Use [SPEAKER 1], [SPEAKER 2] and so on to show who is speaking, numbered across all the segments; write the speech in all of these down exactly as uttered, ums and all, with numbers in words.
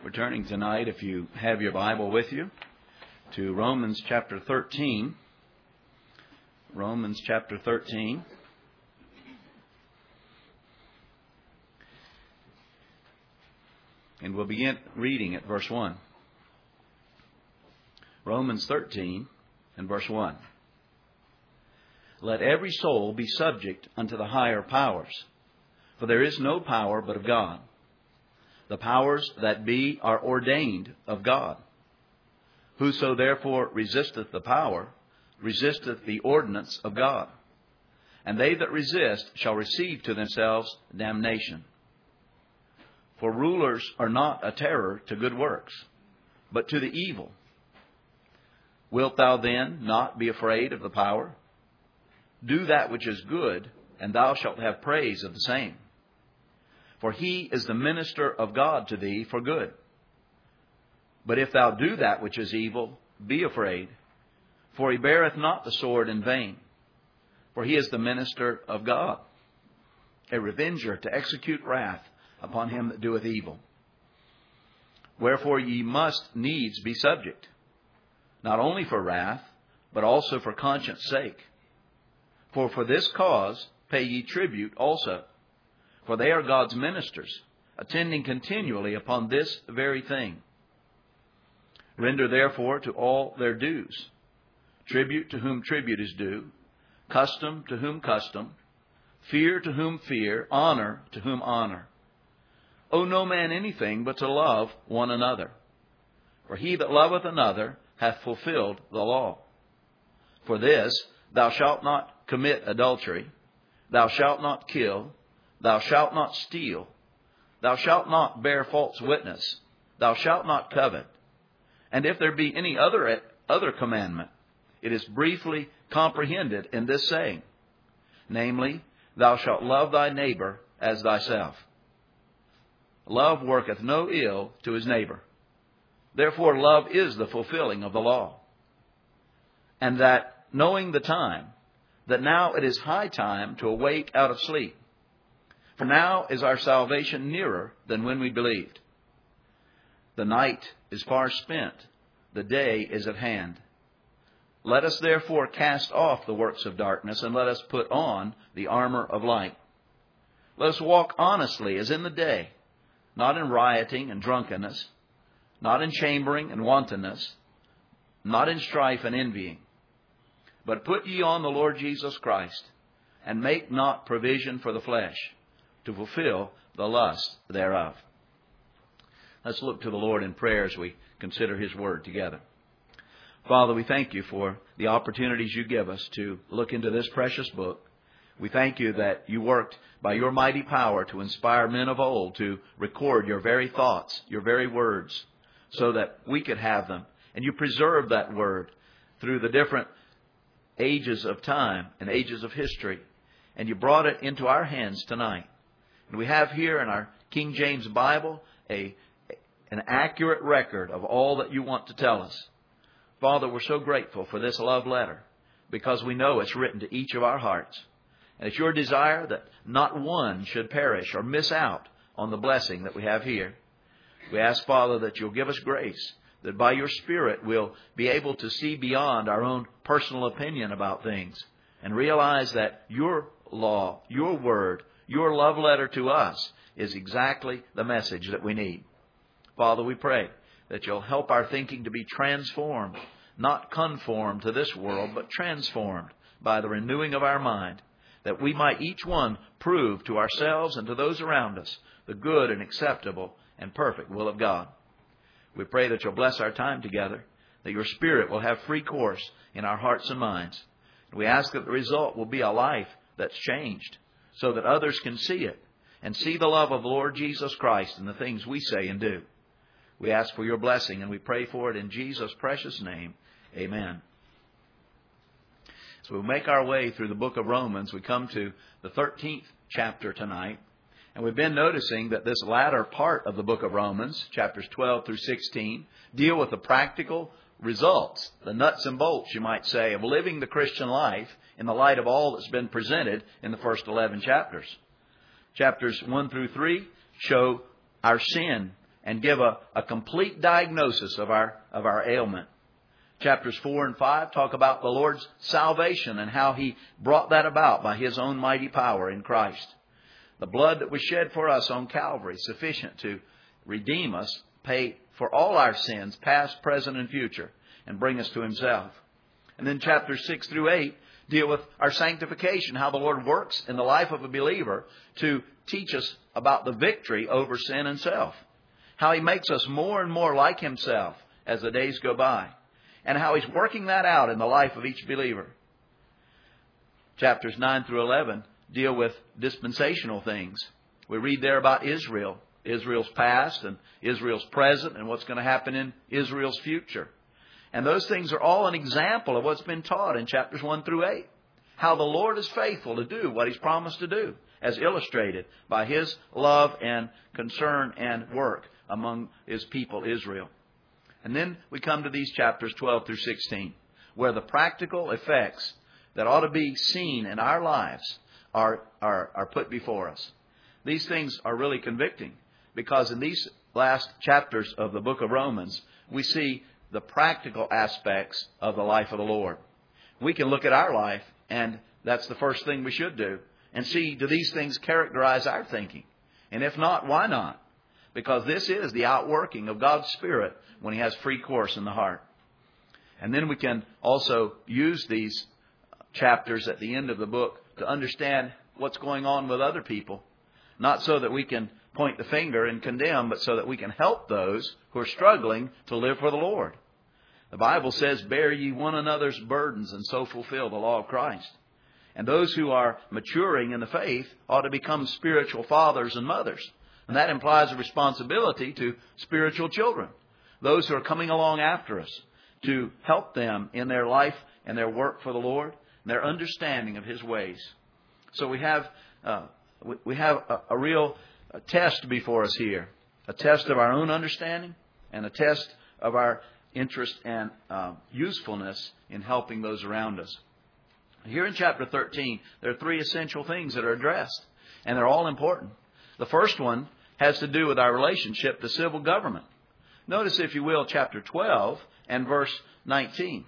[SPEAKER 1] We're turning tonight, if you have your Bible with you, to Romans chapter thirteen. Romans chapter thirteen. And we'll begin reading at verse one. Romans thirteen and verse one. Let every soul be subject unto the higher powers, for there is no power but of God. The powers that be are ordained of God. Whoso therefore resisteth the power, resisteth the ordinance of God. And they that resist shall receive to themselves damnation. For rulers are not a terror to good works, but to the evil. Wilt thou then not be afraid of the power? Do that which is good, and thou shalt have praise of the same. For he is the minister of God to thee for good. But if thou do that which is evil, be afraid, for he beareth not the sword in vain. For he is the minister of God, a revenger to execute wrath upon him that doeth evil. Wherefore ye must needs be subject, not only for wrath, but also for conscience sake. For for this cause pay ye tribute also. For they are God's ministers, attending continually upon this very thing. Render therefore to all their dues. Tribute to whom tribute is due. Custom to whom custom. Fear to whom fear. Honor to whom honor. Owe no man anything but to love one another. For he that loveth another hath fulfilled the law. For this, thou shalt not commit adultery. Thou shalt not kill. Thou shalt not steal. Thou shalt not bear false witness. Thou shalt not covet. And if there be any other other commandment, it is briefly comprehended in this saying, namely, thou shalt love thy neighbor as thyself. Love worketh no ill to his neighbor. Therefore love is the fulfilling of the law. And that, knowing the time, that now it is high time to awake out of sleep. For now is our salvation nearer than when we believed. The night is far spent. The day is at hand. Let us therefore cast off the works of darkness, and let us put on the armor of light. Let us walk honestly as in the day, not in rioting and drunkenness, not in chambering and wantonness, not in strife and envying. But put ye on the Lord Jesus Christ, and make not provision for the flesh, to fulfill the lust thereof. Let's look to the Lord in prayer as we consider His Word together. Father, we thank You for the opportunities You give us to look into this precious book. We thank You that You worked by Your mighty power to inspire men of old to record Your very thoughts, Your very words, so that we could have them. And You preserved that Word through the different ages of time and ages of history. And You brought it into our hands tonight. And we have here in our King James Bible a, an accurate record of all that You want to tell us. Father, we're so grateful for this love letter because we know it's written to each of our hearts. And it's Your desire that not one should perish or miss out on the blessing that we have here. We ask, Father, that You'll give us grace, that by Your Spirit we'll be able to see beyond our own personal opinion about things and realize that Your law, Your word, Your love letter to us is exactly the message that we need. Father, we pray that You'll help our thinking to be transformed, not conformed to this world, but transformed by the renewing of our mind, that we might each one prove to ourselves and to those around us the good and acceptable and perfect will of God. We pray that You'll bless our time together, that Your Spirit will have free course in our hearts and minds. We ask that the result will be a life that's changed, so that others can see it and see the love of the Lord Jesus Christ in the things we say and do. We ask for Your blessing and we pray for it in Jesus' precious name. Amen. So we'll make our way through the book of Romans. We come to the thirteenth chapter tonight. And we've been noticing that this latter part of the book of Romans, chapters twelve through sixteen, deal with the practical results, the nuts and bolts, you might say, of living the Christian life in the light of all that's been presented in the first eleven chapters. Chapters one through three show our sin and give a, a complete diagnosis of our, of our ailment. Chapters four and five talk about the Lord's salvation and how He brought that about by His own mighty power in Christ. The blood that was shed for us on Calvary, sufficient to redeem us, pay for all our sins, past, present, and future, and bring us to Himself. And then chapters six through eight deal with our sanctification, how the Lord works in the life of a believer to teach us about the victory over sin and self. How He makes us more and more like Himself as the days go by. And how He's working that out in the life of each believer. Chapters nine through eleven deal with dispensational things. We read there about Israel, Israel's past and Israel's present, and what's going to happen in Israel's future. And those things are all an example of what's been taught in chapters one through eight. How the Lord is faithful to do what He's promised to do, as illustrated by His love and concern and work among His people Israel. And then we come to these chapters twelve through sixteen, where the practical effects that ought to be seen in our lives are, are, are put before us. These things are really convicting, because in these last chapters of the book of Romans, we see the practical aspects of the life of the Lord. We can look at our life, and that's the first thing we should do, and see, do these things characterize our thinking? And if not, why not? Because this is the outworking of God's Spirit when He has free course in the heart. And then we can also use these chapters at the end of the book to understand what's going on with other people. Not so that we can point the finger and condemn, but so that we can help those who are struggling to live for the Lord. The Bible says, bear ye one another's burdens and so fulfill the law of Christ. And those who are maturing in the faith ought to become spiritual fathers and mothers. And that implies a responsibility to spiritual children, those who are coming along after us, to help them in their life and their work for the Lord, and their understanding of His ways. So we have uh, we have a, a real test before us here, a test of our own understanding and a test of our interest and uh, usefulness in helping those around us. Here in chapter thirteen, there are three essential things that are addressed, and they're all important. The first one has to do with our relationship to civil government. Notice, if you will, chapter twelve and verse nineteen.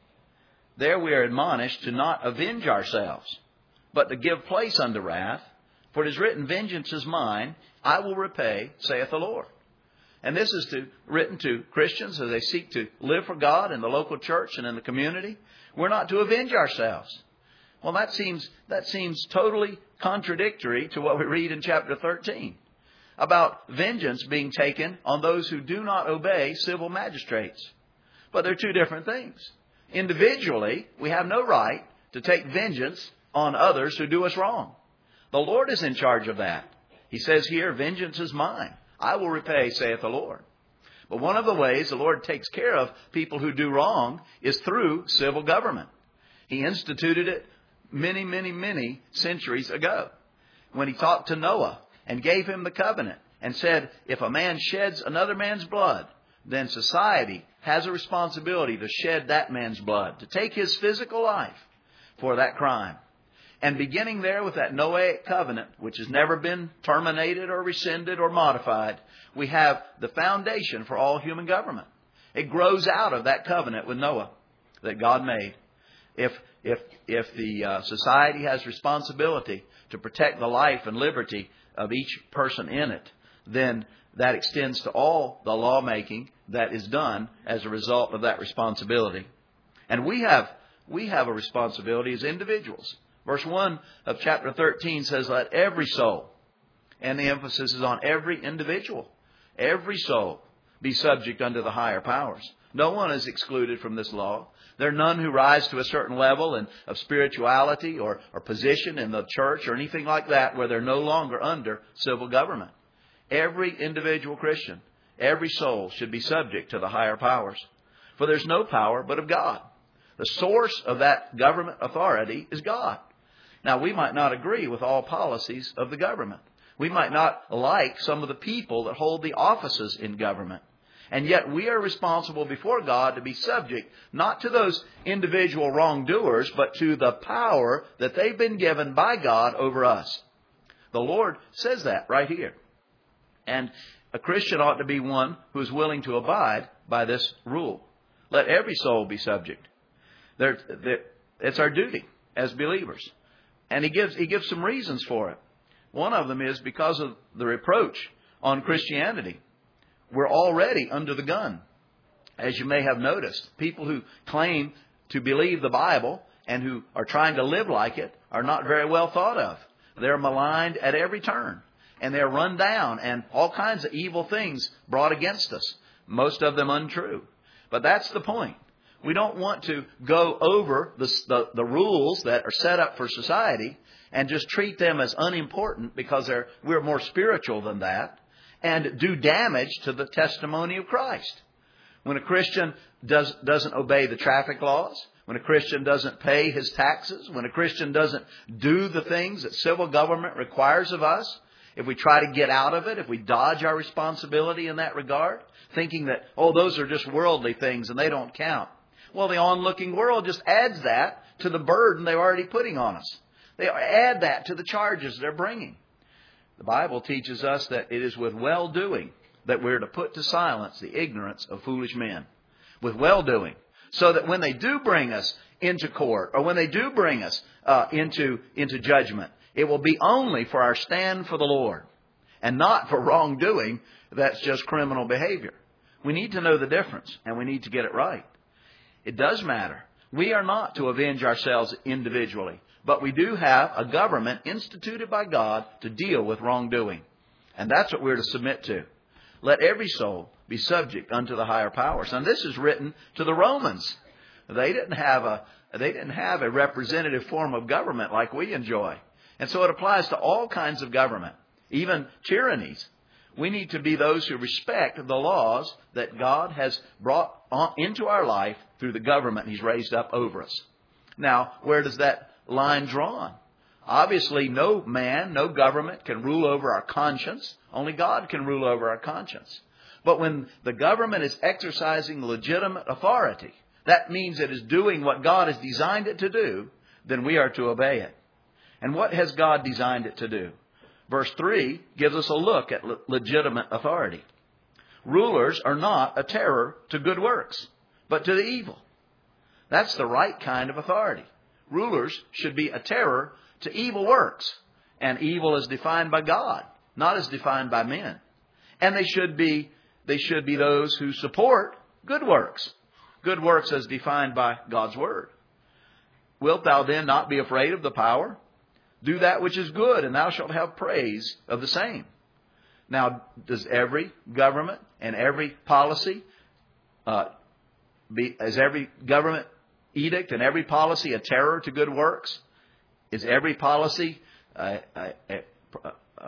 [SPEAKER 1] There we are admonished to not avenge ourselves, but to give place unto wrath. For it is written, vengeance is mine, I will repay, saith the Lord. And this is to, written to Christians as they seek to live for God in the local church and in the community. We're not to avenge ourselves. Well, that seems, that seems totally contradictory to what we read in chapter thirteen. About vengeance being taken on those who do not obey civil magistrates. But they're two different things. Individually, we have no right to take vengeance on others who do us wrong. The Lord is in charge of that. He says here, vengeance is mine. I will repay, saith the Lord. But one of the ways the Lord takes care of people who do wrong is through civil government. He instituted it many, many, many centuries ago when He talked to Noah and gave him the covenant and said, if a man sheds another man's blood, then society has a responsibility to shed that man's blood, to take his physical life for that crime. And beginning there with that Noahic covenant, which has never been terminated or rescinded or modified, we have the foundation for all human government. It grows out of that covenant with Noah that God made. If if if the uh, society has responsibility to protect the life and liberty of each person in it, then that extends to all the lawmaking that is done as a result of that responsibility. And we have we have a responsibility as individuals. Verse one of chapter thirteen says, let every soul, and the emphasis is on every individual, every soul be subject unto the higher powers. No one is excluded from this law. There are none who rise to a certain level in, of spirituality or, or position in the church or anything like that where they're no longer under civil government. Every individual Christian, every soul should be subject to the higher powers. For there's no power but of God. The source of that government authority is God. Now, we might not agree with all policies of the government. We might not like some of the people that hold the offices in government. And yet we are responsible before God to be subject not to those individual wrongdoers, but to the power that they've been given by God over us. The Lord says that right here. And a Christian ought to be one who is willing to abide by this rule. Let every soul be subject. They're, they're, it's our duty as believers. And he gives, he gives some reasons for it. One of them is because of the reproach on Christianity. We're already under the gun. As you may have noticed, people who claim to believe the Bible and who are trying to live like it are not very well thought of. They're maligned at every turn. And they're run down and all kinds of evil things brought against us. Most of them untrue. But that's the point. We don't want to go over the, the, the rules that are set up for society and just treat them as unimportant because they're, we're more spiritual than that and do damage to the testimony of Christ. When a Christian does, doesn't obey the traffic laws, when a Christian doesn't pay his taxes, when a Christian doesn't do the things that civil government requires of us, if we try to get out of it, if we dodge our responsibility in that regard, thinking that, oh, those are just worldly things and they don't count. Well, the onlooking world just adds that to the burden they're already putting on us. They add that to the charges they're bringing. The Bible teaches us that it is with well-doing that we're to put to silence the ignorance of foolish men. With well-doing. So that when they do bring us into court or when they do bring us uh, into, into judgment, it will be only for our stand for the Lord and not for wrongdoing that's just criminal behavior. We need to know the difference and we need to get it right. It does matter. We are not to avenge ourselves individually, but we do have a government instituted by God to deal with wrongdoing. And that's what we're to submit to. Let every soul be subject unto the higher powers. And this is written to the Romans. They didn't have a, they didn't have a representative form of government like we enjoy. And so it applies to all kinds of government, even tyrannies. We need to be those who respect the laws that God has brought on into our life through the government He's raised up over us. Now, where does that line drawn? Obviously, no man, no government can rule over our conscience. Only God can rule over our conscience. But when the government is exercising legitimate authority, that means it is doing what God has designed it to do, then we are to obey it. And what has God designed it to do? Verse three gives us a look at le- legitimate authority. Rulers are not a terror to good works, but to the evil. That's the right kind of authority. Rulers should be a terror to evil works. And evil is defined by God, not as defined by men. And they should be, they should be those who support good works. Good works as defined by God's Word. Wilt thou then not be afraid of the power? Do that which is good, and thou shalt have praise of the same. Now, does every government and every policy, uh, be, is every government edict and every policy a terror to good works? Is every policy, uh, uh, uh, uh,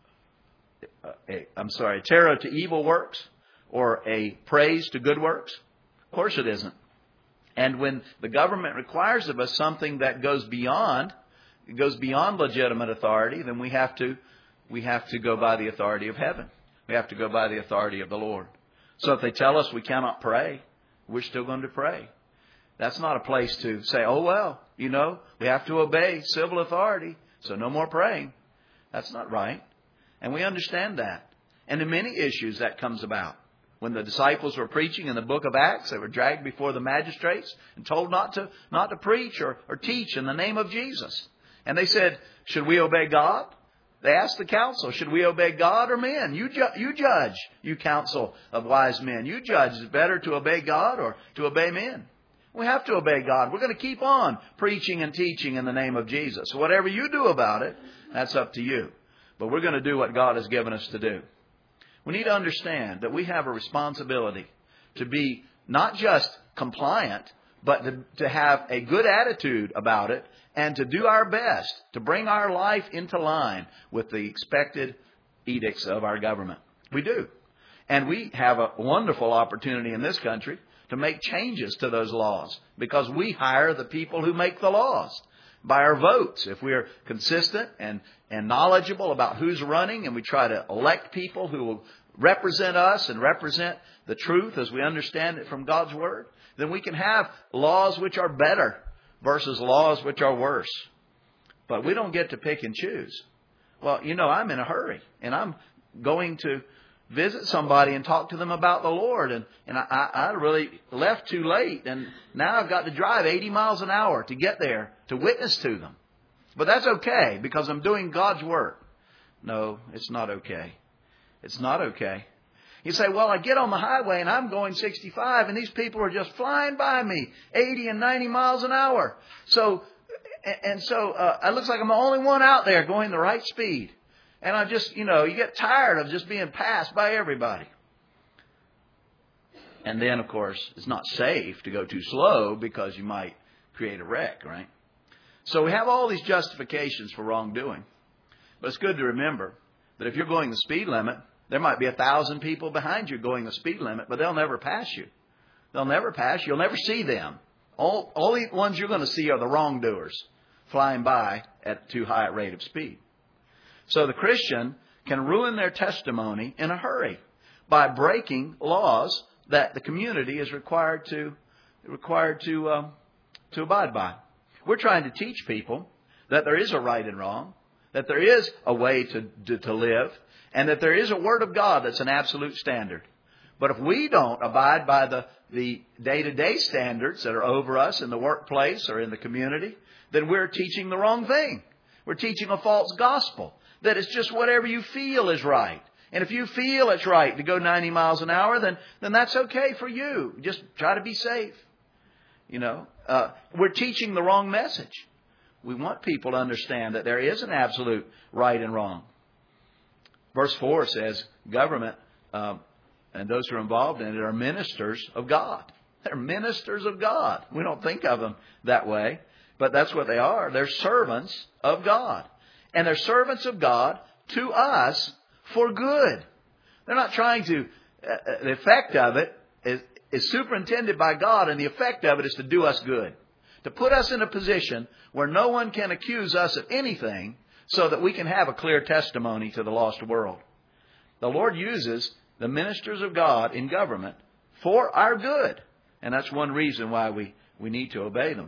[SPEAKER 1] uh, a, I'm sorry, a terror to evil works or a praise to good works? Of course it isn't. And when the government requires of us something that goes beyond It goes beyond legitimate authority, then we have to we have to go by the authority of heaven. We have to go by the authority of the Lord. So if they tell us we cannot pray, we're still going to pray. That's not a place to say, oh, well, you know, we have to obey civil authority, so no more praying. That's not right. And we understand that. And in many issues that comes about. When the disciples were preaching in the book of Acts, they were dragged before the magistrates and told not to not to preach or, or teach in the name of Jesus. And they said, should we obey God? They asked the council, should we obey God or men? You, ju- you judge, you council of wise men. You judge, is it better to obey God or to obey men? We have to obey God. We're going to keep on preaching and teaching in the name of Jesus. So whatever you do about it, that's up to you. But we're going to do what God has given us to do. We need to understand that we have a responsibility to be not just compliant, but to, to have a good attitude about it and to do our best to bring our life into line with the expected edicts of our government. We do. And we have a wonderful opportunity in this country to make changes to those laws because we hire the people who make the laws by our votes. If we're consistent and, and knowledgeable about who's running and we try to elect people who will represent us and represent the truth as we understand it from God's Word, then we can have laws which are better versus laws which are worse. But we don't get to pick and choose. Well, you know, I'm in a hurry and I'm going to visit somebody and talk to them about the Lord. And, and I, I really left too late. And now I've got to drive eighty miles an hour to get there to witness to them. But that's okay because I'm doing God's work. No, it's not okay. It's not okay. You say, well, I get on the highway and I'm going sixty-five and these people are just flying by me eighty and ninety miles an hour. So, and so uh, it looks like I'm the only one out there going the right speed. And I just, you know, you get tired of just being passed by everybody. And then, of course, it's not safe to go too slow because you might create a wreck, right? So we have all these justifications for wrongdoing. But it's good to remember that if you're going the speed limit, there might be a thousand people behind you going the speed limit, but they'll never pass you. They'll never pass you. You'll never see them. All, all the ones you're going to see are the wrongdoers flying by at too high a rate of speed. So the Christian can ruin their testimony in a hurry by breaking laws that the community is required to required to um, to abide by. We're trying to teach people that there is a right and wrong, that there is a way to, to to live, and that there is a Word of God that's an absolute standard. But if we don't abide by the the day-to-day standards that are over us in the workplace or in the community, then we're teaching the wrong thing. We're teaching a false gospel. That it's just whatever you feel is right. And if you feel it's right to go ninety miles an hour, then, then that's okay for you. Just try to be safe. You know, uh, we're teaching the wrong message. We want people to understand that there is an absolute right and wrong. Verse four says government um, and those who are involved in it are ministers of God. They're ministers of God. We don't think of them that way, but that's what they are. They're servants of God. And they're servants of God to us for good. They're not trying to, uh, the effect of it is, is superintended by God, and the effect of it is to do us good. To put us in a position where no one can accuse us of anything so that we can have a clear testimony to the lost world. The Lord uses the ministers of God in government for our good. And that's one reason why we, we need to obey them.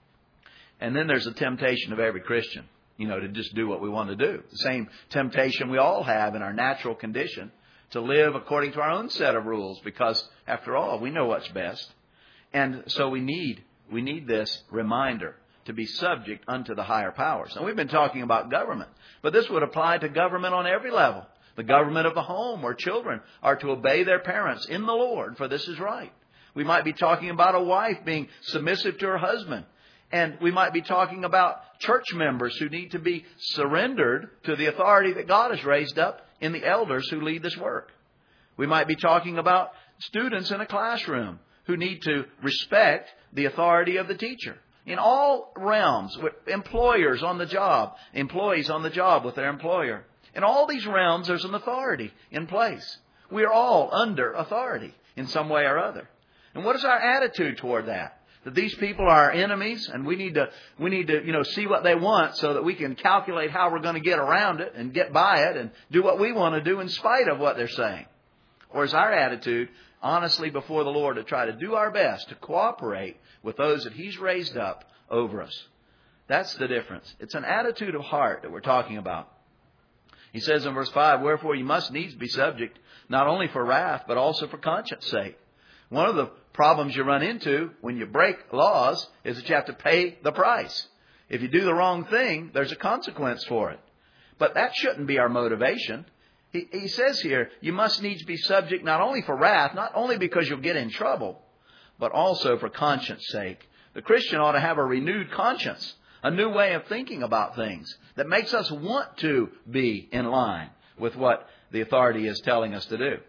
[SPEAKER 1] And then there's the temptation of every Christian. You know, to just do what we want to do. The same temptation we all have in our natural condition to live according to our own set of rules because, after all, we know what's best. And so we need we need this reminder to be subject unto the higher powers. And we've been talking about government, but this would apply to government on every level. The government of the home where children are to obey their parents in the Lord, for this is right. We might be talking about a wife being submissive to her husband. And we might be talking about church members who need to be surrendered to the authority that God has raised up in the elders who lead this work. We might be talking about students in a classroom who need to respect the authority of the teacher. In all realms, with employers on the job, employees on the job with their employer. In all these realms, there's an authority in place. We are all under authority in some way or other. And what is our attitude toward that? That these people are our enemies and we need to, we need to, you know, see what they want so that we can calculate how we're going to get around it and get by it and do what we want to do in spite of what they're saying. Or is our attitude honestly before the Lord to try to do our best to cooperate with those that He's raised up over us? That's the difference. It's an attitude of heart that we're talking about. He says in verse five, wherefore you must needs be subject, not only for wrath, but also for conscience sake. One of the problems you run into when you break laws is that you have to pay the price. If you do the wrong thing, there's a consequence for it. But that shouldn't be our motivation. He, he says here, you must needs be subject not only for wrath, not only because you'll get in trouble, but also for conscience sake. The Christian ought to have a renewed conscience, a new way of thinking about things that makes us want to be in line with what the authority is telling us to do.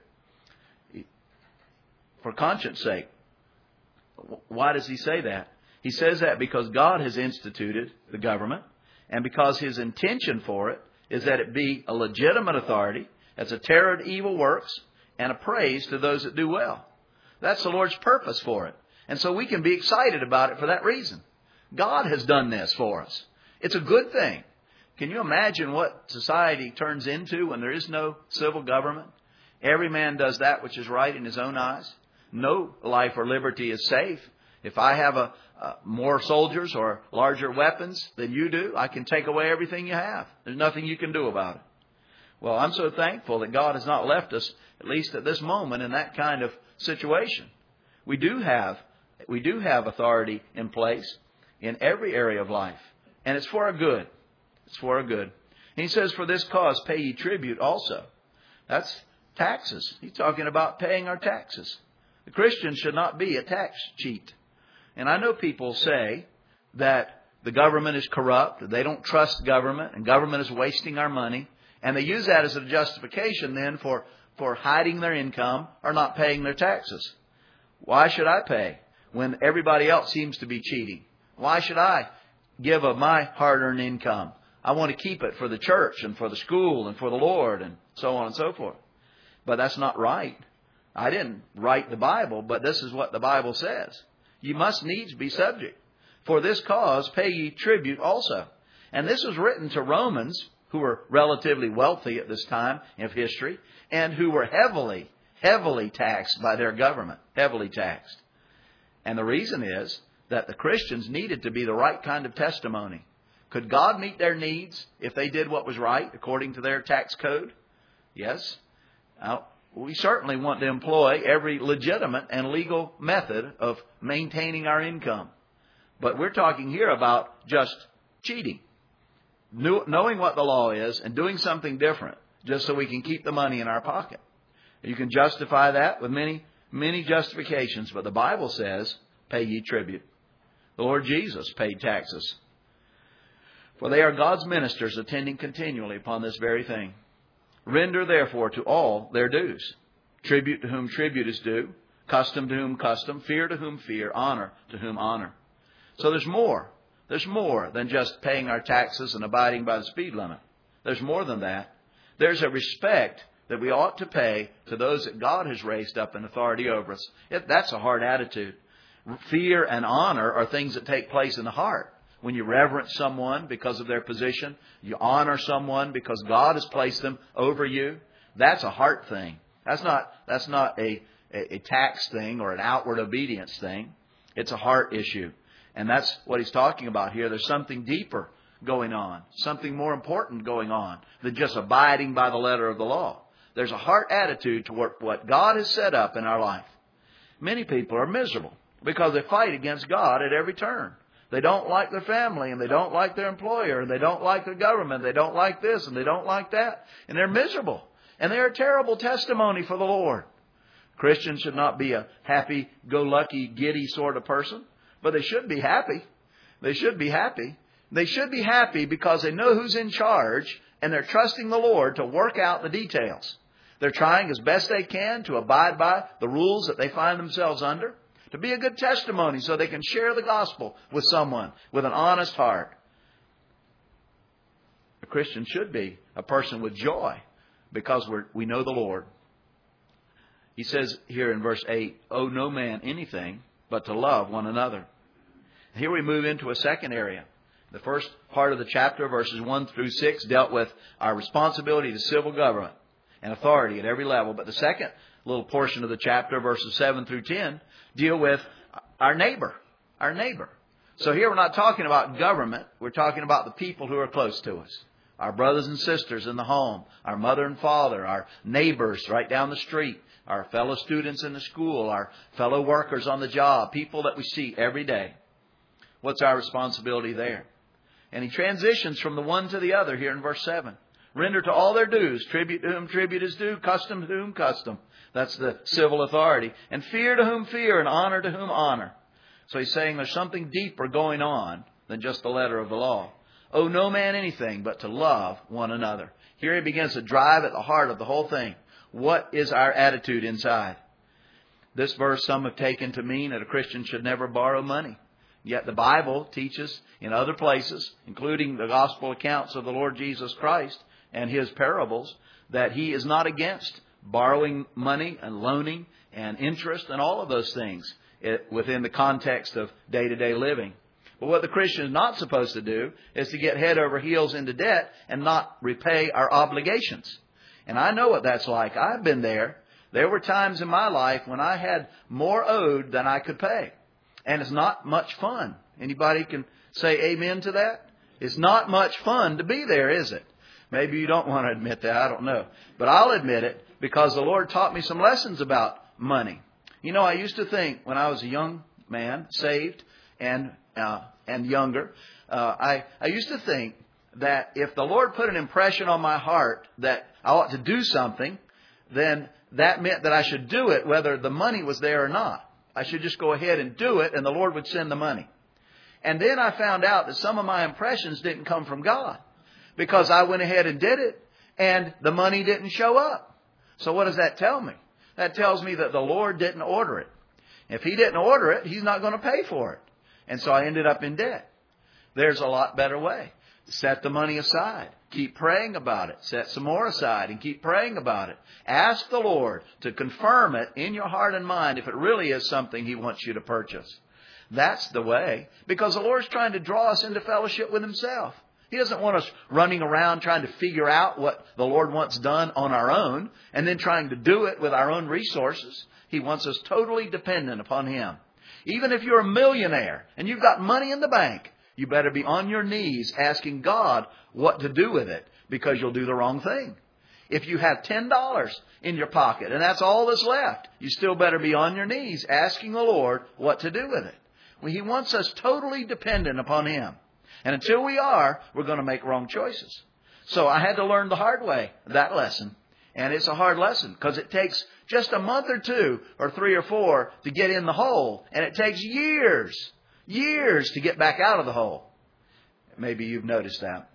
[SPEAKER 1] For conscience sake. Why does he say that? He says that because God has instituted the government and because His intention for it is that it be a legitimate authority as a terror to evil works and a praise to those that do well. That's the Lord's purpose for it. And so we can be excited about it for that reason. God has done this for us. It's a good thing. Can you imagine what society turns into when there is no civil government? Every man does that which is right in his own eyes. No life or liberty is safe. If I have a, uh, more soldiers or larger weapons than you do, I can take away everything you have. There's nothing you can do about it. Well, I'm so thankful that God has not left us, at least at this moment, in that kind of situation. We do have, we do have authority in place in every area of life. And it's for our good. It's for our good. And he says, for this cause pay ye tribute also. That's taxes. He's talking about paying our taxes. The Christian should not be a tax cheat. And I know people say that the government is corrupt, they don't trust government, and government is wasting our money. And they use that as a justification then for, for hiding their income or not paying their taxes. Why should I pay when everybody else seems to be cheating? Why should I give of my hard-earned income? I want to keep it for the church and for the school and for the Lord and so on and so forth. But that's not right. I didn't write the Bible, but this is what the Bible says. You must needs be subject. For this cause pay ye tribute also. And this was written to Romans, who were relatively wealthy at this time of history, and who were heavily, heavily taxed by their government. Heavily taxed. And the reason is that the Christians needed to be the right kind of testimony. Could God meet their needs if they did what was right according to their tax code? Yes. Now, we certainly want to employ every legitimate and legal method of maintaining our income. But we're talking here about just cheating. Knowing what the law is and doing something different just so we can keep the money in our pocket. You can justify that with many, many justifications. But the Bible says, pay ye tribute. The Lord Jesus paid taxes. For they are God's ministers attending continually upon this very thing. Render therefore to all their dues. Tribute to whom tribute is due. Custom to whom custom. Fear to whom fear. Honor to whom honor. So there's more. There's more than just paying our taxes and abiding by the speed limit. There's more than that. There's a respect that we ought to pay to those that God has raised up in authority over us. It, that's a hard attitude. Fear and honor are things that take place in the heart. When you reverence someone because of their position, you honor someone because God has placed them over you, that's a heart thing. That's not, that's not a, a, a tax thing or an outward obedience thing. It's a heart issue. And that's what he's talking about here. There's something deeper going on, something more important going on than just abiding by the letter of the law. There's a heart attitude toward what God has set up in our life. Many people are miserable because they fight against God at every turn. They don't like their family, and they don't like their employer, and they don't like their government, they don't like this, and they don't like that. And they're miserable. And they're a terrible testimony for the Lord. Christians should not be a happy-go-lucky, giddy sort of person, but they should be happy. They should be happy. They should be happy because they know who's in charge, and they're trusting the Lord to work out the details. They're trying as best they can to abide by the rules that they find themselves under, to be a good testimony so they can share the gospel with someone with an honest heart. A Christian should be a person with joy because we're, we know the Lord. He says here in verse eight, owe no man anything but to love one another. Here we move into a second area. The first part of the chapter, verses one through six, dealt with our responsibility to civil government and authority at every level. But the second little portion of the chapter, verses seven through ten, deal with our neighbor, our neighbor. So here we're not talking about government. We're talking about the people who are close to us. Our brothers and sisters in the home, our mother and father, our neighbors right down the street, our fellow students in the school, our fellow workers on the job, people that we see every day. What's our responsibility there? And he transitions from the one to the other here in verse seven. Render to all their dues, tribute to whom tribute is due, custom to whom custom. That's the civil authority. And fear to whom fear, and honor to whom honor. So he's saying there's something deeper going on than just the letter of the law. Owe no man anything but to love one another. Here he begins to drive at the heart of the whole thing. What is our attitude inside? This verse some have taken to mean that a Christian should never borrow money. Yet the Bible teaches in other places, including the gospel accounts of the Lord Jesus Christ and his parables, that he is not against borrowing money and loaning and interest and all of those things within the context of day-to-day living. But what the Christian is not supposed to do is to get head over heels into debt and not repay our obligations. And I know what that's like. I've been there. There were times in my life when I had more owed than I could pay. And it's not much fun. Anybody can say amen to that? It's not much fun to be there, is it? Maybe you don't want to admit that. I don't know. But I'll admit it because the Lord taught me some lessons about money. You know, I used to think when I was a young man, saved and uh, and younger, uh, I, I used to think that if the Lord put an impression on my heart that I ought to do something, then that meant that I should do it whether the money was there or not. I should just go ahead and do it and the Lord would send the money. And then I found out that some of my impressions didn't come from God because I went ahead and did it and the money didn't show up. So what does that tell me? That tells me that the Lord didn't order it. If He didn't order it, He's not going to pay for it. And so I ended up in debt. There's a lot better way. Set the money aside. Keep praying about it. Set some more aside and keep praying about it. Ask the Lord to confirm it in your heart and mind if it really is something He wants you to purchase. That's the way. Because the Lord's trying to draw us into fellowship with Himself. He doesn't want us running around trying to figure out what the Lord wants done on our own and then trying to do it with our own resources. He wants us totally dependent upon Him. Even if you're a millionaire and you've got money in the bank, you better be on your knees asking God what to do with it because you'll do the wrong thing. If you have ten dollars in your pocket and that's all that's left, you still better be on your knees asking the Lord what to do with it. Well, He wants us totally dependent upon Him. And until we are, we're going to make wrong choices. So I had to learn the hard way, that lesson. And it's a hard lesson because it takes just a month or two or three or four to get in the hole. And it takes years, years to get back out of the hole. Maybe you've noticed that.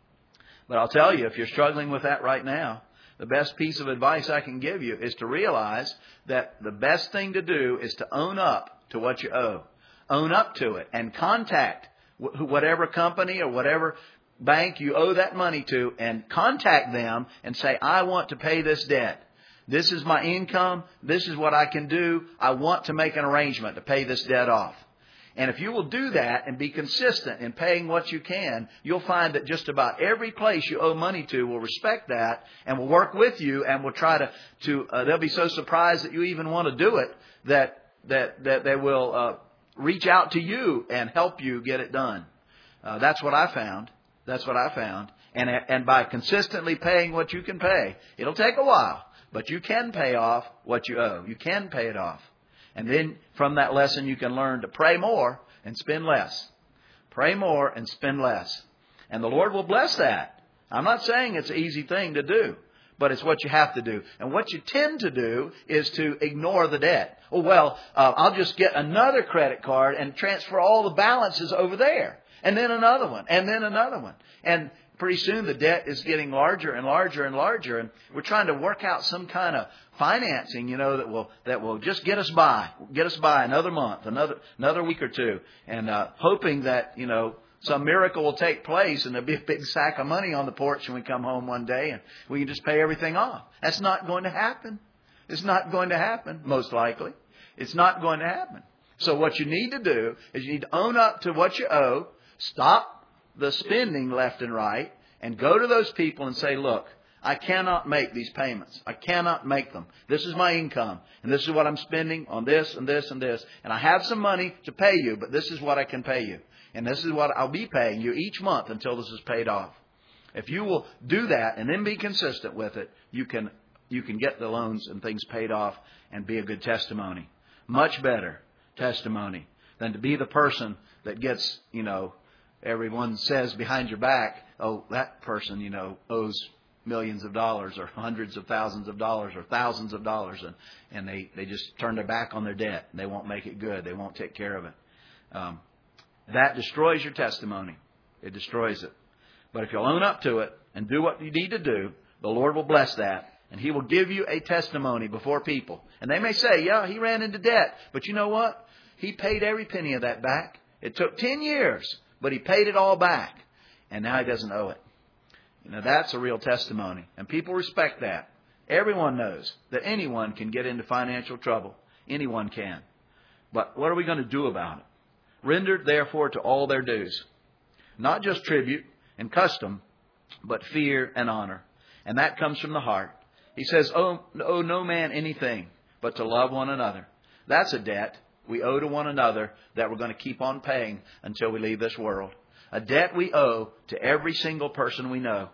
[SPEAKER 1] But I'll tell you, if you're struggling with that right now, the best piece of advice I can give you is to realize that the best thing to do is to own up to what you owe. Own up to it and contact whatever company or whatever bank you owe that money to and contact them and say, I want to pay this debt. This is my income. This is what I can do. I want to make an arrangement to pay this debt off. And if you will do that and be consistent in paying what you can, you'll find that just about every place you owe money to will respect that and will work with you and will try to, to uh, they'll be so surprised that you even want to do it that, that, that they will, uh, reach out to you and help you get it done. Uh, that's what I found. That's what I found. And, and by consistently paying what you can pay, it'll take a while, but you can pay off what you owe. You can pay it off. And then from that lesson, you can learn to pray more and spend less. Pray more and spend less. And the Lord will bless that. I'm not saying it's an easy thing to do, but it's what you have to do. And what you tend to do is to ignore the debt. Oh, well, uh, I'll just get another credit card and transfer all the balances over there. And then another one. And then another one. And pretty soon the debt is getting larger and larger and larger. And we're trying to work out some kind of financing, you know, that will that will just get us by. Get us by another month, another another week or two. And uh, hoping that, you know, some miracle will take place and there'll be a big sack of money on the porch when we come home one day and we can just pay everything off. That's not going to happen. It's not going to happen, most likely. It's not going to happen. So what you need to do is you need to own up to what you owe, stop the spending left and right, and go to those people and say, look, I cannot make these payments. I cannot make them. This is my income, and this is what I'm spending on this and this and this. And I have some money to pay you, but this is what I can pay you. And this is what I'll be paying you each month until this is paid off. If you will do that and then be consistent with it, you can you can get the loans and things paid off and be a good testimony. Much better testimony than to be the person that gets, you know, everyone says behind your back, oh, that person, you know, owes millions of dollars or hundreds of thousands of dollars or thousands of dollars. And, and they, they just turn their back on their debt. And they won't make it good. They won't take care of it. Um, that destroys your testimony. It destroys it. But if you'll own up to it and do what you need to do, the Lord will bless that. And He will give you a testimony before people. And they may say, yeah, he ran into debt. But you know what? He paid every penny of that back. It took ten years, but he paid it all back. And now he doesn't owe it. You know, that's a real testimony. And people respect that. Everyone knows that anyone can get into financial trouble. Anyone can. But what are we going to do about it? Rendered, therefore, to all their dues. Not just tribute and custom, but fear and honor. And that comes from the heart. He says, owe, owe no man anything but to love one another. That's a debt we owe to one another that we're going to keep on paying until we leave this world. A debt we owe to every single person we know.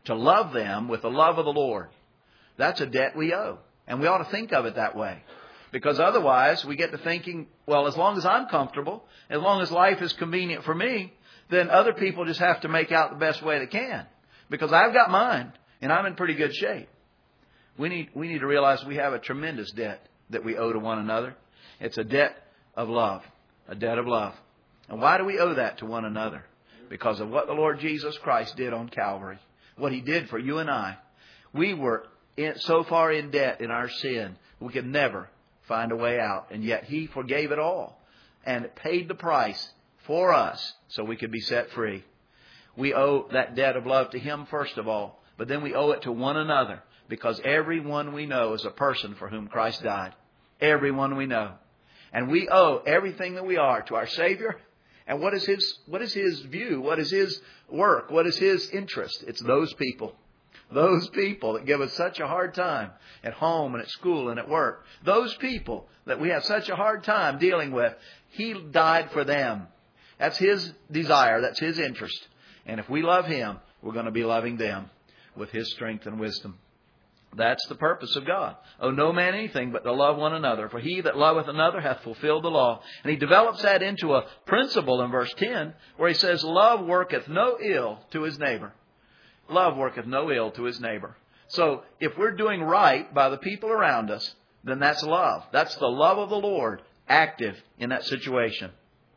[SPEAKER 1] to love them with the love of the Lord. That's a debt we owe. And we ought to think of it that way. Because otherwise we get to thinking, well, as long as I'm comfortable, as long as life is convenient for me, then other people just have to make out the best way they can. Because I've got mine and I'm in pretty good shape. We need, we need to realize we have a tremendous debt that we owe to one another. It's a debt of love. A debt of love. And why do we owe that to one another? Because of what the Lord Jesus Christ did on Calvary. What He did for you and I. We were in, so far in debt in our sin, we could never find a way out. And yet He forgave it all and paid the price for us so we could be set free. We owe that debt of love to Him first of all, but then we owe it to one another, because everyone we know is a person for whom Christ died. Everyone we know. And we owe everything that we are to our Savior. And what is His, what is His view? What is His work? What is His interest? It's those people. Those people that give us such a hard time at home and at school and at work. Those people that we have such a hard time dealing with. He died for them. That's His desire. That's His interest. And if we love Him, we're going to be loving them with His strength and wisdom. That's the purpose of God. Owe no man anything but to love one another. For he that loveth another hath fulfilled the law. And He develops that into a principle in verse ten, where He says, love worketh no ill to his neighbor. Love worketh no ill to his neighbor. So if we're doing right by the people around us, then that's love. That's the love of the Lord active in that situation.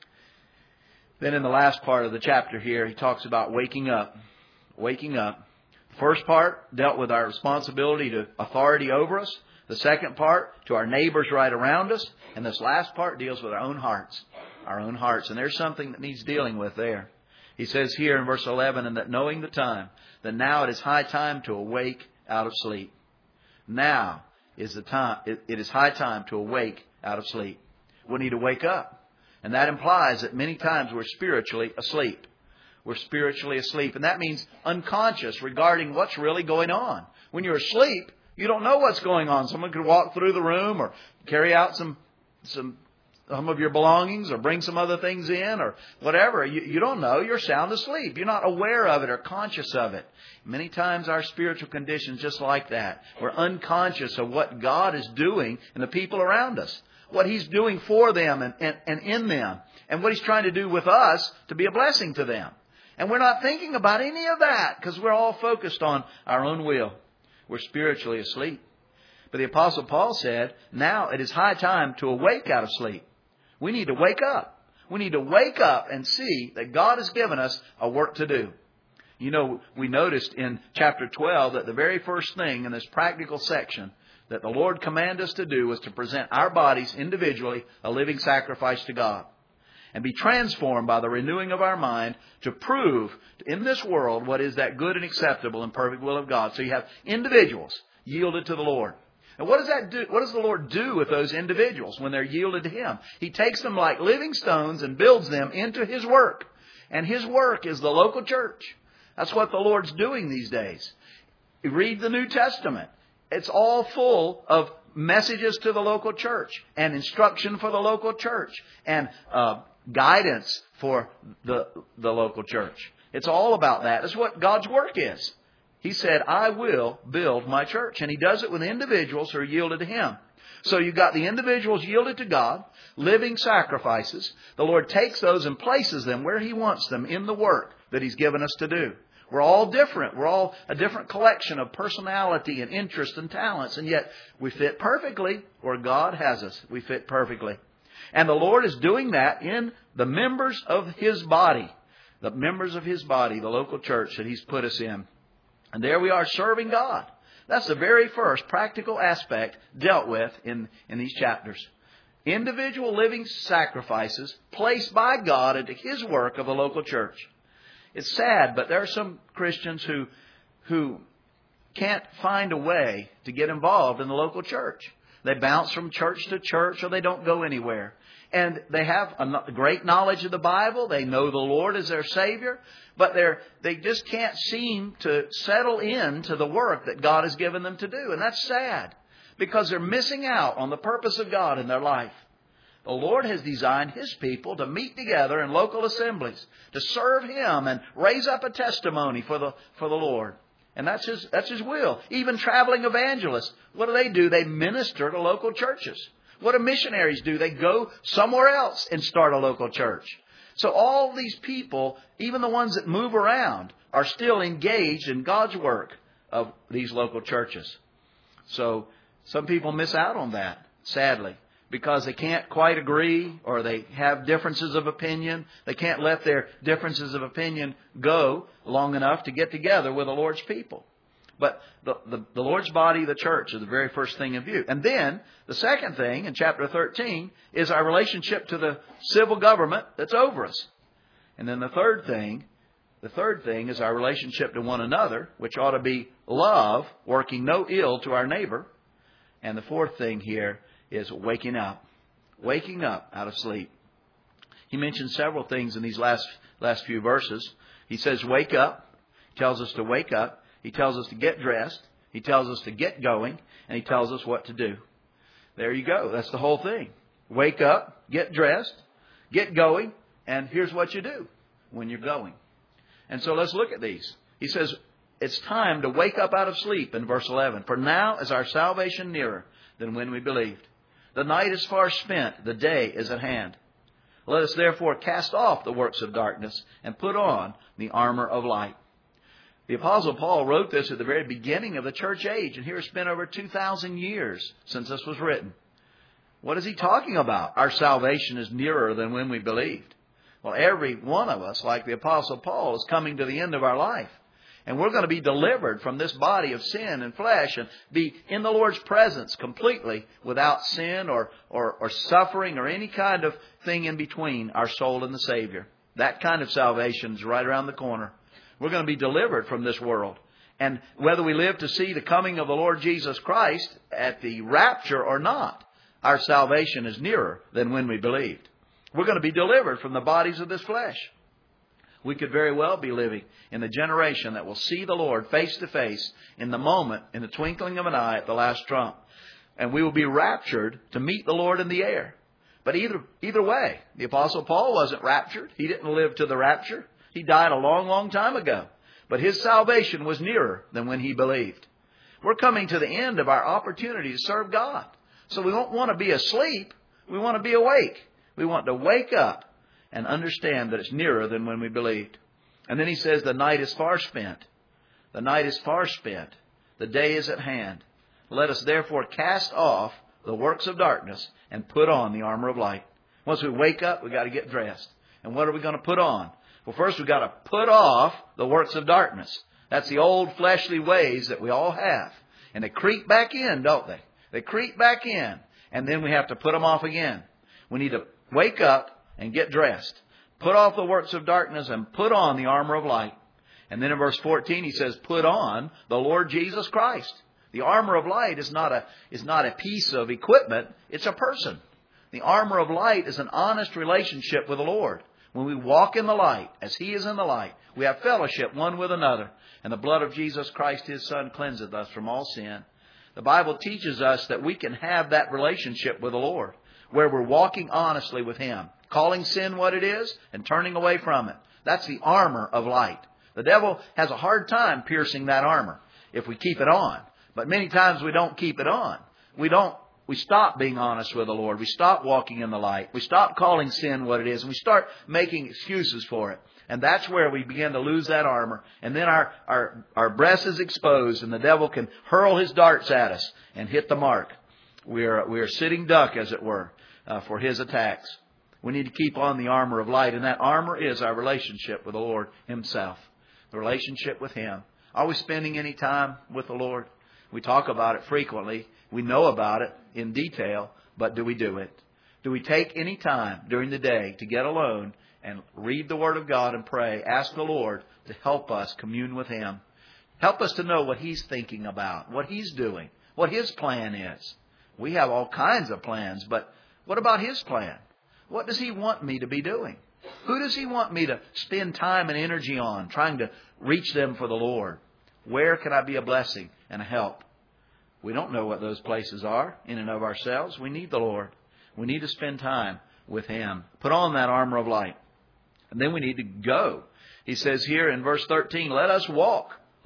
[SPEAKER 1] Then in the last part of the chapter here, he talks about waking up. Waking up. The first part dealt with our responsibility to authority over us. The second part to our neighbors right around us. And this last part deals with our own hearts. Our own hearts. And there's something that needs dealing with there. He says here in verse eleven, and that knowing the time, that now it is high time to awake out of sleep. Now is the time, it, it is high time to awake out of sleep. We need to wake up. And that implies that many times we're spiritually asleep. We're spiritually asleep. And that means unconscious regarding what's really going on. When you're asleep, you don't know what's going on. Someone could walk through the room or carry out some some some of your belongings or bring some other things in or whatever. You, you don't know. You're sound asleep. You're not aware of it or conscious of it. Many times our spiritual condition is just like that. We're unconscious of what God is doing in the people around us. What He's doing for them and, and, and in them. And what He's trying to do with us to be a blessing to them. And we're not thinking about any of that because we're all focused on our own will. We're spiritually asleep. But the Apostle Paul said, now it is high time to awake out of sleep. We need to wake up. We need to wake up and see that God has given us a work to do. You know, we noticed in chapter twelve that the very first thing in this practical section that the Lord commanded us to do was to present our bodies individually a living sacrifice to God. And be transformed by the renewing of our mind to prove in this world what is that good and acceptable and perfect will of God. So you have individuals yielded to the Lord. And what does that do? What does the Lord do with those individuals when they're yielded to Him? He takes them like living stones and builds them into His work. And His work is the local church. That's what the Lord's doing these days. You read the New Testament. It's all full of messages to the local church and instruction for the local church and uh, guidance for the, the local church. It's all about that. That's what God's work is. He said, I will build my church. And He does it with individuals who are yielded to Him. So you've got the individuals yielded to God, living sacrifices. The Lord takes those and places them where He wants them in the work that He's given us to do. We're all different. We're all a different collection of personality and interest and talents. And yet we fit perfectly where God has us. We fit perfectly. And the Lord is doing that in the members of His body. The members of His body, the local church that He's put us in. And there we are serving God. That's the very first practical aspect dealt with in, in these chapters. Individual living sacrifices placed by God into His work of the local church. It's sad, but there are some Christians who who can't find a way to get involved in the local church. They bounce from church to church or they don't go anywhere. And they have a great knowledge of the Bible. They know the Lord as their Savior. But they're, they just can't seem to settle into the work that God has given them to do. And that's sad because they're missing out on the purpose of God in their life. The Lord has designed His people to meet together in local assemblies, to serve Him and raise up a testimony for the, for the Lord. And that's His, that's His will. Even traveling evangelists, what do they do? They minister to local churches. What do missionaries do? They go somewhere else and start a local church. So all these people, even the ones that move around, are still engaged in God's work of these local churches. So some people miss out on that, sadly, because they can't quite agree or they have differences of opinion. They can't let their differences of opinion go long enough to get together with the Lord's people. But the, the, the Lord's body, the church, is the very first thing in view. And then the second thing in chapter thirteen is our relationship to the civil government that's over us. And then the third thing, the third thing is our relationship to one another, which ought to be love, working no ill to our neighbor. And the fourth thing here is waking up, waking up out of sleep. He mentions several things in these last last few verses. He says, wake up. He tells us to wake up. He tells us to get dressed. He tells us to get going. And He tells us what to do. There you go. That's the whole thing. Wake up, get dressed, get going, and here's what you do when you're going. And so let's look at these. He says, it's time to wake up out of sleep in verse eleven. For now is our salvation nearer than when we believed. The night is far spent. The day is at hand. Let us therefore cast off the works of darkness and put on the armor of light. The Apostle Paul wrote this at the very beginning of the church age. And here it's been over two thousand years since this was written. What is he talking about? Our salvation is nearer than when we believed. Well, every one of us, like the Apostle Paul, is coming to the end of our life. And we're going to be delivered from this body of sin and flesh and be in the Lord's presence completely without sin or, or, or suffering or any kind of thing in between our soul and the Savior. That kind of salvation is right around the corner. We're going to be delivered from this world. And whether we live to see the coming of the Lord Jesus Christ at the rapture or not, our salvation is nearer than when we believed. We're going to be delivered from the bodies of this flesh. We could very well be living in the generation that will see the Lord face to face in the moment, in the twinkling of an eye at the last trump. And we will be raptured to meet the Lord in the air. But either, either way, the Apostle Paul wasn't raptured. He didn't live to the rapture. He died a long, long time ago. But his salvation was nearer than when he believed. We're coming to the end of our opportunity to serve God. So we don't want to be asleep. We want to be awake. We want to wake up and understand that it's nearer than when we believed. And then he says the night is far spent. The night is far spent. The day is at hand. Let us therefore cast off the works of darkness and put on the armor of light. Once we wake up, we've got to get dressed. And what are we going to put on? Well, first we've got to put off the works of darkness. That's the old fleshly ways that we all have. And they creep back in, don't they? They creep back in. And then we have to put them off again. We need to wake up and get dressed. Put off the works of darkness and put on the armor of light. And then in verse fourteen he says, put on the Lord Jesus Christ. The armor of light is not a, is not a piece of equipment. It's a person. The armor of light is an honest relationship with the Lord. When we walk in the light, as He is in the light, we have fellowship one with another. And the blood of Jesus Christ, His Son, cleanseth us from all sin. The Bible teaches us that we can have that relationship with the Lord, where we're walking honestly with Him, calling sin what it is and turning away from it. That's the armor of light. The devil has a hard time piercing that armor if we keep it on. But many times we don't keep it on. We don't. We stop being honest with the Lord. We stop walking in the light. We stop calling sin what it is. And we start making excuses for it. And that's where we begin to lose that armor. And then our, our, our breast is exposed and the devil can hurl his darts at us and hit the mark. We are, we are sitting duck, as it were, uh, for his attacks. We need to keep on the armor of light. And that armor is our relationship with the Lord Himself. The relationship with Him. Are we spending any time with the Lord? We talk about it frequently. We know about it in detail, but do we do it? Do we take any time during the day to get alone and read the Word of God and pray? Ask the Lord to help us commune with Him. Help us to know what He's thinking about, what He's doing, what His plan is. We have all kinds of plans, but what about His plan? What does He want me to be doing? Who does He want me to spend time and energy on, trying to reach them for the Lord? Where can I be a blessing and a help? We don't know what those places are in and of ourselves. We need the Lord. We need to spend time with Him. Put on that armor of light. And then we need to go. He says here in verse thirteen, let us walk.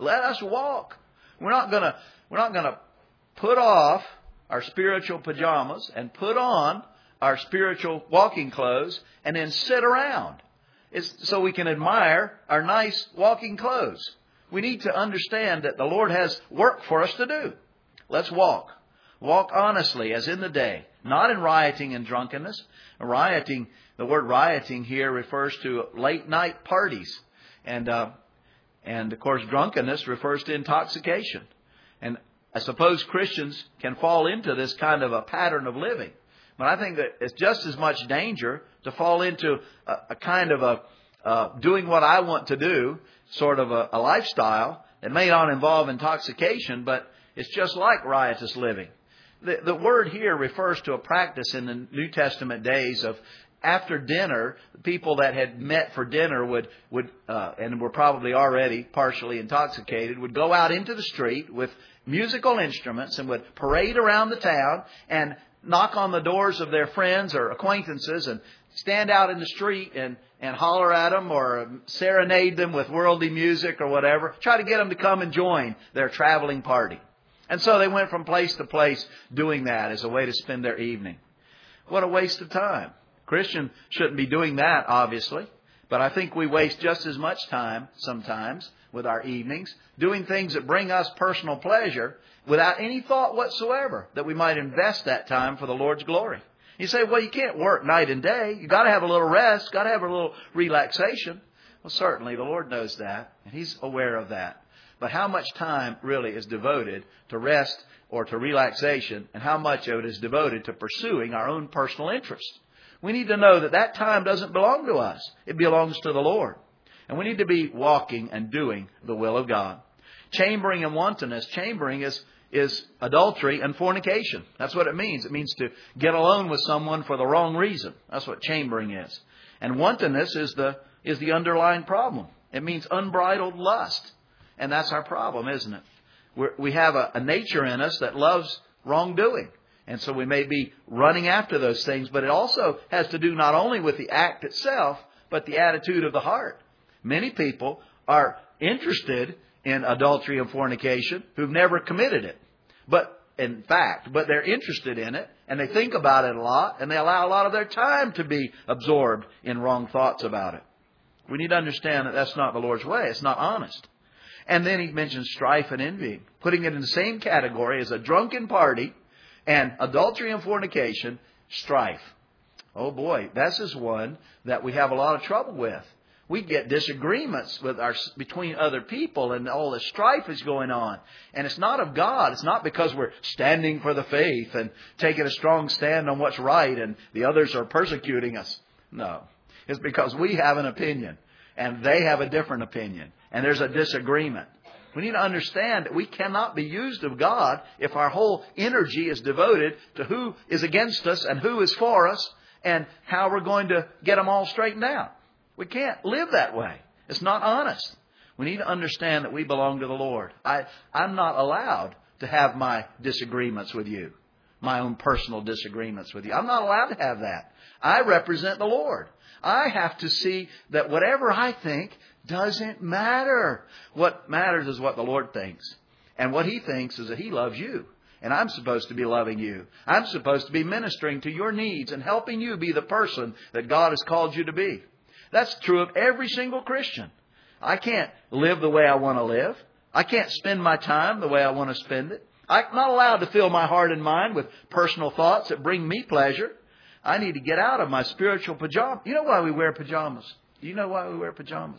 [SPEAKER 1] Let us walk. We're not going to, we're not going to put off our spiritual pajamas and put on our spiritual walking clothes and then sit around. It's so we can admire our nice walking clothes. We need to understand that the Lord has work for us to do. Let's walk. Walk honestly as in the day, not in rioting and drunkenness. Rioting, the word rioting here refers to late night parties. And, uh, and of course, drunkenness refers to intoxication. And I suppose Christians can fall into this kind of a pattern of living. But I think that it's just as much danger to fall into a, a kind of a uh, doing what I want to do, sort of a, a lifestyle that may not involve intoxication, but it's just like riotous living. The, the word here refers to a practice in the New Testament days of after dinner, people that had met for dinner would, would uh, and were probably already partially intoxicated, would go out into the street with musical instruments and would parade around the town and knock on the doors of their friends or acquaintances and stand out in the street and, and holler at them or serenade them with worldly music or whatever. Try to get them to come and join their traveling party. And so they went from place to place doing that as a way to spend their evening. What a waste of time. Christian shouldn't be doing that, obviously. But I think we waste just as much time sometimes with our evenings doing things that bring us personal pleasure without any thought whatsoever that we might invest that time for the Lord's glory. You say, well, you can't work night and day. You've got to have a little rest, got to have a little relaxation. Well, certainly the Lord knows that, and He's aware of that. But how much time really is devoted to rest or to relaxation, and how much of it is devoted to pursuing our own personal interests? We need to know that that time doesn't belong to us. It belongs to the Lord. And we need to be walking and doing the will of God. Chambering and wantonness. Chambering is, is adultery and fornication. That's what it means. It means to get alone with someone for the wrong reason. That's what chambering is. And wantonness is the, is the underlying problem. It means unbridled lust. And that's our problem, isn't it? We're, we have a, a nature in us that loves wrongdoing. And so we may be running after those things, but it also has to do not only with the act itself, but the attitude of the heart. Many people are interested in adultery and fornication who've never committed it. But in fact, but they're interested in it, and they think about it a lot, and they allow a lot of their time to be absorbed in wrong thoughts about it. We need to understand that that's not the Lord's way. It's not honest. And then He mentions strife and envying, putting it in the same category as a drunken party and adultery and fornication, strife. Oh boy, this is one that we have a lot of trouble with. We get disagreements with our between other people, and all the strife is going on. And it's not of God. It's not because we're standing for the faith and taking a strong stand on what's right and the others are persecuting us. No. It's because we have an opinion and they have a different opinion. And there's a disagreement. We need to understand that we cannot be used of God if our whole energy is devoted to who is against us and who is for us and how we're going to get them all straightened out. We can't live that way. It's not honest. We need to understand that we belong to the Lord. I, I'm not allowed to have my disagreements with you, my own personal disagreements with you. I'm not allowed to have that. I represent the Lord. I have to see that whatever I think doesn't matter. What matters is what the Lord thinks. And what He thinks is that He loves you. And I'm supposed to be loving you. I'm supposed to be ministering to your needs and helping you be the person that God has called you to be. That's true of every single Christian. I can't live the way I want to live. I can't spend my time the way I want to spend it. I'm not allowed to fill my heart and mind with personal thoughts that bring me pleasure. I need to get out of my spiritual pajamas. You know why we wear pajamas? Do you know why we wear pajamas?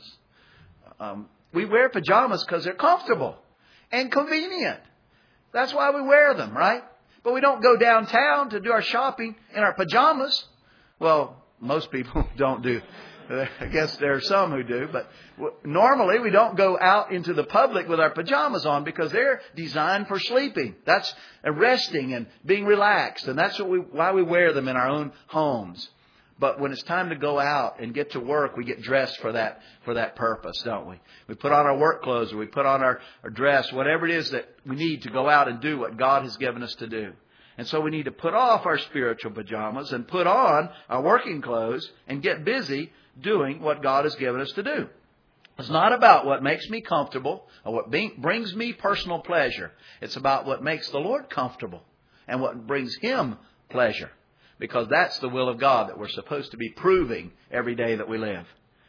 [SPEAKER 1] Um, we wear pajamas because they're comfortable and convenient. That's why we wear them, right? But we don't go downtown to do our shopping in our pajamas. Well, most people don't do. I guess there are some who do. But normally we don't go out into the public with our pajamas on because they're designed for sleeping. That's resting and being relaxed. And that's what we, why we wear them in our own homes. But when it's time to go out and get to work, we get dressed for that for that purpose, don't we? We put on our work clothes or we put on our, our dress, whatever it is that we need to go out and do what God has given us to do. And so we need to put off our spiritual pajamas and put on our working clothes and get busy doing what God has given us to do. It's not about what makes me comfortable or what be, brings me personal pleasure. It's about what makes the Lord comfortable and what brings Him pleasure. Because that's the will of God that we're supposed to be proving every day that we live.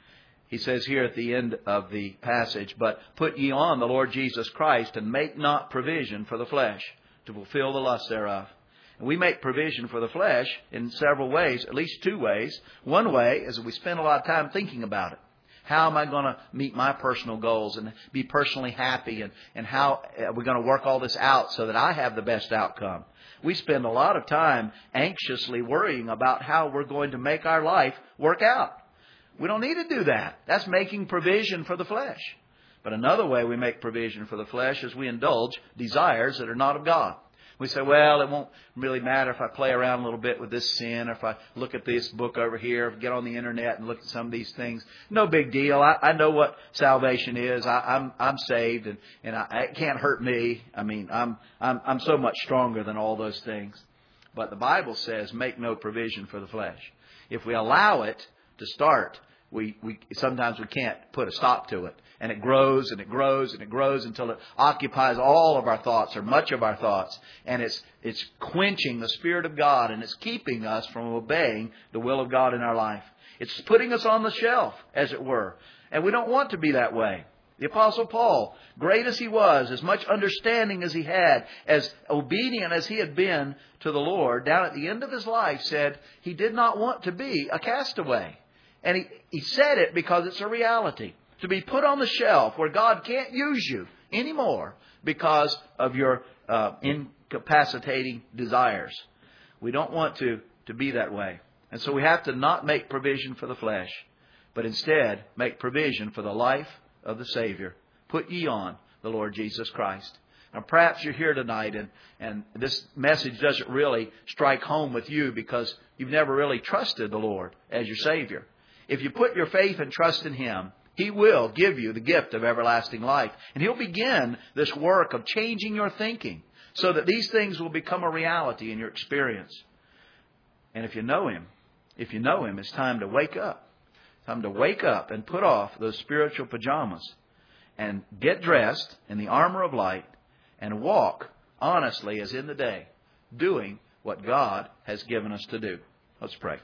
[SPEAKER 1] He says here at the end of the passage, "But put ye on the Lord Jesus Christ, and make not provision for the flesh to fulfill the lust thereof." And we make provision for the flesh in several ways, at least two ways. One way is that we spend a lot of time thinking about it. How am I going to meet my personal goals and be personally happy? And, and how are we going to work all this out so that I have the best outcome? We spend a lot of time anxiously worrying about how we're going to make our life work out. We don't need to do that. That's making provision for the flesh. But another way we make provision for the flesh is we indulge desires that are not of God. We say, well, it won't really matter if I play around a little bit with this sin, or if I look at this book over here, or get on the internet and look at some of these things. No big deal. I, I know what salvation is. I, I'm I'm saved, and and I, it can't hurt me. I mean, I'm I'm I'm so much stronger than all those things. But the Bible says, make no provision for the flesh. If we allow it to start, we we sometimes we can't put a stop to it. And it grows and it grows and it grows until it occupies all of our thoughts or much of our thoughts. And it's it's quenching the Spirit of God, and it's keeping us from obeying the will of God in our life. It's putting us on the shelf, as it were. And we don't want to be that way. The Apostle Paul, great as he was, as much understanding as he had, as obedient as he had been to the Lord, down at the end of his life said he did not want to be a castaway. And he, he said it because it's a reality. To be put on the shelf where God can't use you anymore because of your uh, incapacitating desires. We don't want to, to be that way. And so we have to not make provision for the flesh, but instead make provision for the life of the Savior. Put ye on the Lord Jesus Christ. Now perhaps you're here tonight and, and this message doesn't really strike home with you because you've never really trusted the Lord as your Savior. If you put your faith and trust in Him, He will give you the gift of everlasting life. And He'll begin this work of changing your thinking so that these things will become a reality in your experience. And if you know Him, if you know Him, it's time to wake up. Time to wake up and put off those spiritual pajamas and get dressed in the armor of light and walk honestly as in the day, doing what God has given us to do. Let's pray.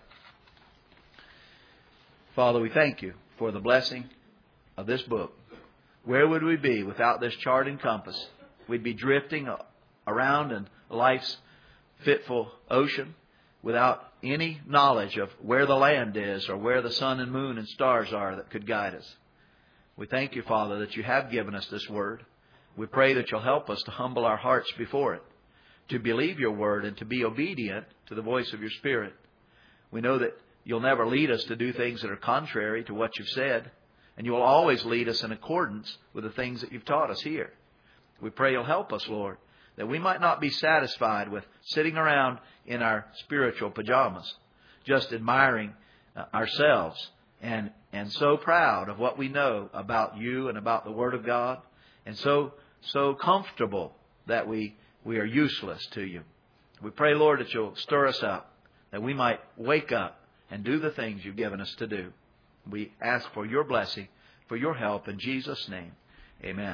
[SPEAKER 1] Father, we thank You for the blessing of this book. Where would we be without this chart and compass? We'd be drifting around in life's fitful ocean without any knowledge of where the land is or where the sun and moon and stars are that could guide us. We thank You, Father, that You have given us this word. We pray that You'll help us to humble our hearts before it, to believe Your word and to be obedient to the voice of Your Spirit. We know that You'll never lead us to do things that are contrary to what You've said. And You will always lead us in accordance with the things that You've taught us here. We pray You'll help us, Lord, that we might not be satisfied with sitting around in our spiritual pajamas, just admiring uh, ourselves and, and so proud of what we know about You and about the Word of God, and so so comfortable that we, we are useless to You. We pray, Lord, that You'll stir us up, that we might wake up and do the things You've given us to do. We ask for Your blessing, for Your help in Jesus' name. Amen.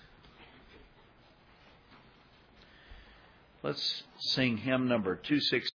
[SPEAKER 1] Let's sing hymn number two sixty.